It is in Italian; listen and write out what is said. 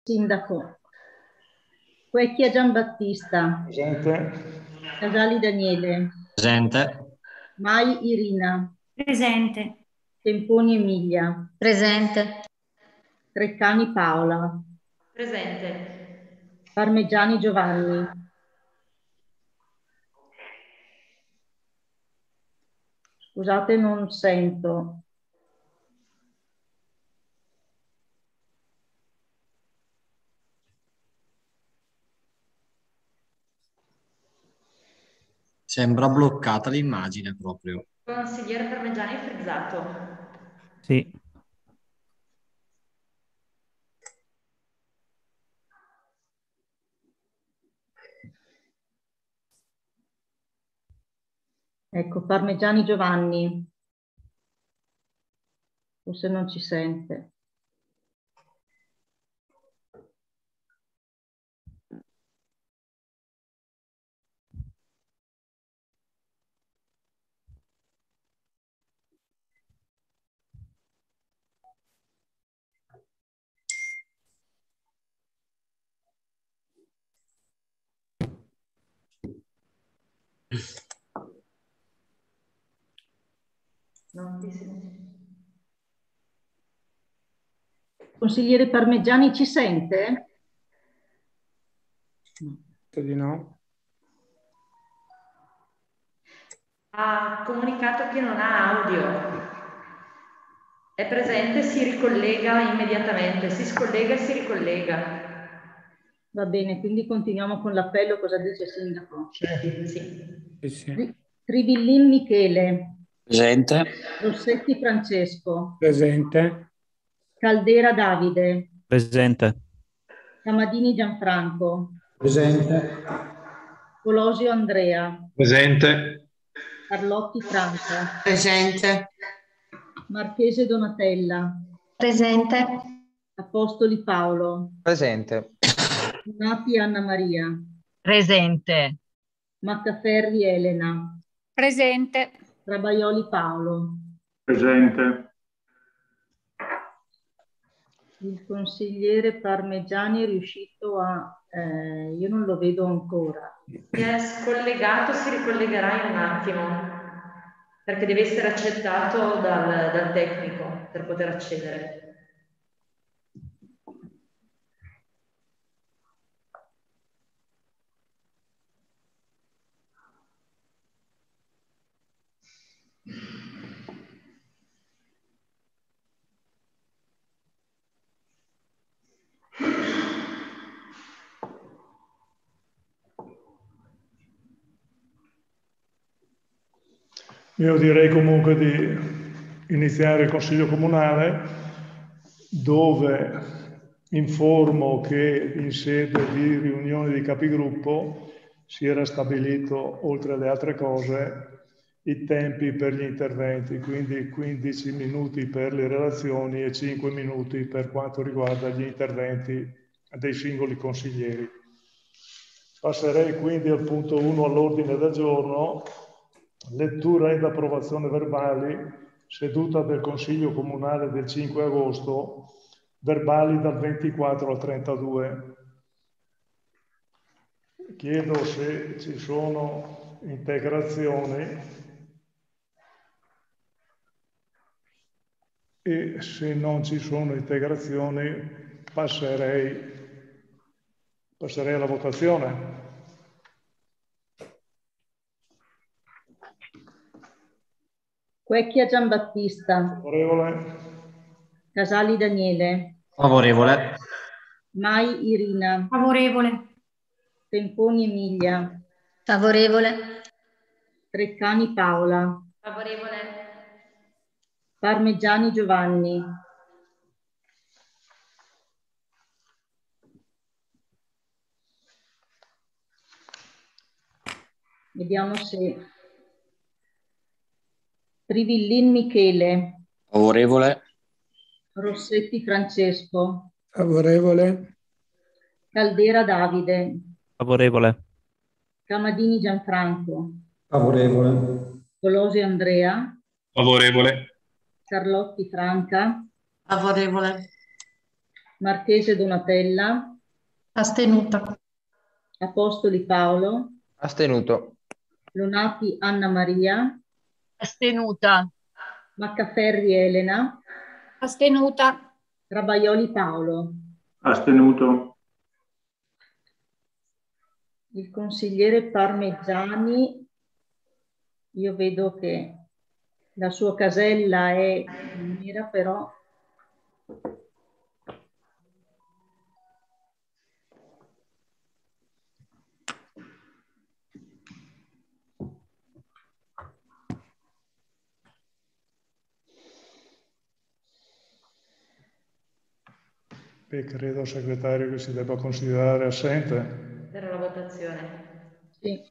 Sindaco. Quecchia Giambattista. Presente. Casali Daniele. Presente. Mai Irina. Presente. Temponi Emilia. Presente. Treccani Paola. Presente. Parmigiani Giovanni. Scusate, non sento. Sembra bloccata l'immagine proprio. Consigliere Parmigiani è frizzato. Sì. Ecco, Parmigiani Giovanni. Forse non ci sente. Non ti sento. Consigliere Parmigiani ci sente? Di no. Ha comunicato che non ha audio. È presente, si ricollega immediatamente, si scollega e si ricollega. Va bene, quindi continuiamo con l'appello. Cosa dice Sindaco? Sì. Trivillin Michele. Presente. Rossetti Francesco. Presente. Caldera Davide. Presente. Camadini Gianfranco. Presente. Colosio Andrea. Presente. Carlotti Franca. Presente. Marchese Donatella. Presente. Apostoli Paolo. Presente. Nati Anna Maria. Presente. Maccaferri Elena. Presente. Trabaioli Paolo. Presente. Il consigliere Parmigiani è riuscito a... io non lo vedo ancora. Si è scollegato, si ricollegherà in un attimo, perché deve essere accettato dal tecnico per poter accedere. Io direi comunque di iniziare il Consiglio Comunale, dove informo che in sede di riunione di capigruppo si era stabilito, oltre alle altre cose, i tempi per gli interventi, quindi 15 minuti per le relazioni e 5 minuti per quanto riguarda gli interventi dei singoli consiglieri. Passerei quindi al punto 1 all'ordine del giorno. Lettura ed approvazione verbali, seduta del Consiglio Comunale del 5 agosto, verbali dal 24 al 32. Chiedo se ci sono integrazioni e se non ci sono integrazioni passerei alla votazione. Quecchia Giambattista. Favorevole. Casali Daniele. Favorevole. Mai Irina. Favorevole. Temponi Emilia. Favorevole. Treccani Paola. Favorevole. Parmigiani Giovanni. Vediamo se... Trivillin Michele. Favorevole. Rossetti Francesco. Favorevole. Caldera Davide. Favorevole. Camadini Gianfranco. Favorevole. Colosio Andrea. Favorevole. Carlotti Franca. Favorevole. Marchese Donatella, Astenuta. Apostoli Paolo, Astenuto. Lonati Anna Maria, Astenuta. Maccaferri Elena, Astenuta. Rabaioli Paolo. Astenuto. Il consigliere Parmigiani, io vedo che la sua casella è nera, però credo, segretario, che si debba considerare assente. Per la votazione. sì.